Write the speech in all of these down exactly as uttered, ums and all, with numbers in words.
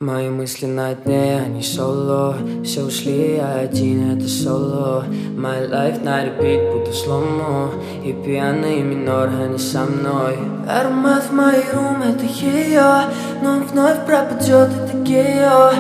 Мои мысли на дне, они соло. Все ушли, я один, это соло. My life на репит, будто сломо. И пьяный минор, они со мной. Аромат в моей рум, это ее. Но он вновь пропадет, это гео.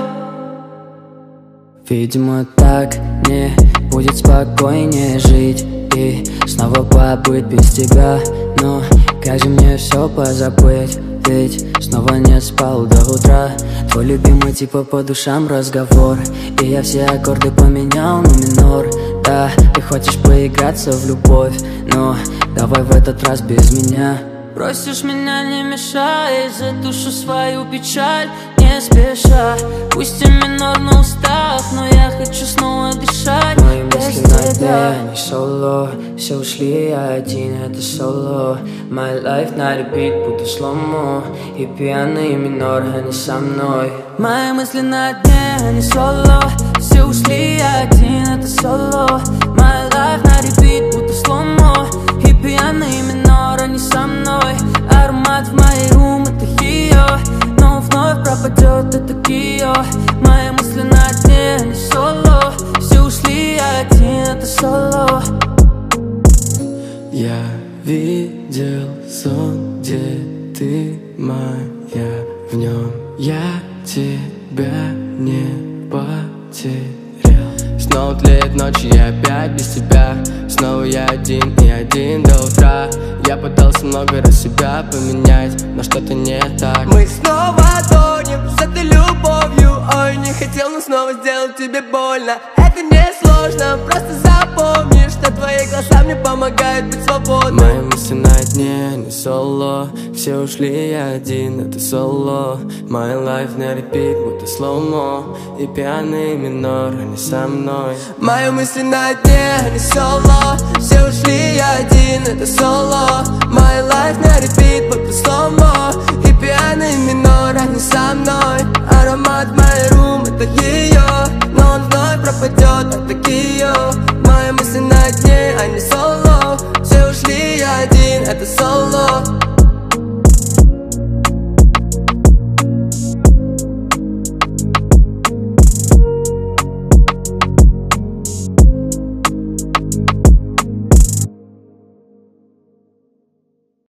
Видимо, так мне будет спокойнее жить и снова побыть без тебя. Но как же мне все позабыть? Ведь снова не спал до утра. Твой любимый типа по душам разговор. И я все аккорды поменял на минор. Да, ты хочешь поиграться в любовь, но давай в этот раз без меня. Просишь меня не мешай, задушу свою печаль не спеша. Пусть и минор на устах, но я хочу снова дышать. Мои мысли на дне, они соло. Все ушли, я один, это соло. My life на репит, будто сломо. И пьяный минор, они со мной. Мои мысли на дне, они соло. Все ушли, я один, это соло. My life на репит, будто сломо. И пьяный минор, они со мной. Аромат в моей рум, это ее. Но вновь пропадет, это гео. Мои мысли на дне, они соло. Все ушли, я один, это соло. Я видел сон, где ты моя. В нем я тебя не потерял. Снова тлеет ночь, и я опять без тебя. Снова я один и один до утра. Я пытался много раз себя поменять, но что-то не так. Мы снова тонем с этой любовью. Ой, не хотел, но снова сделал тебе больно. Это не сложно, просто запомни, что твои глаза мне помогают быть свободным. Мои мысли на дне, не соло. Все ушли, я один, это соло. My life на репит, будто слоумо. И пьяный минор, они со мной. Мои мысли на дне, не соло. Все ушли, я один, это соло. My life на репит, будто слоумо. И пьяный минор, они со мной. Аромат в моей рум, это ее. Но он вновь пропадет, это